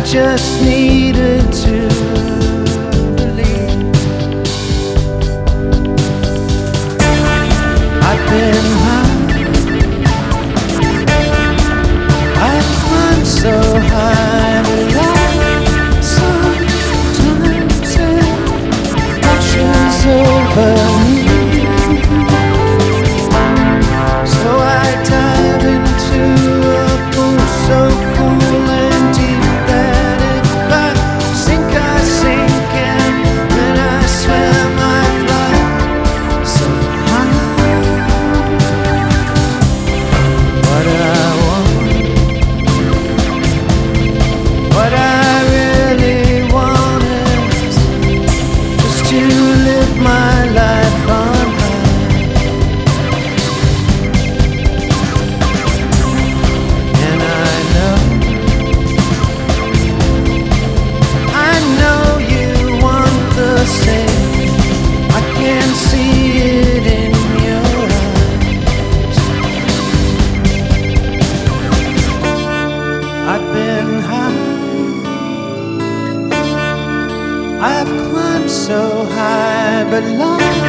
just needed to believe. I've been high, I've climbed so high, but life sometimes it washes over me. So I dive into a pool so cool and deep that if I sink, I sink, and when I swim, I fly so high. What I want, what I really want is just to live my life on high. And I know you want the same. I can see it in your eyes. I've been high, I've climbed so high, but life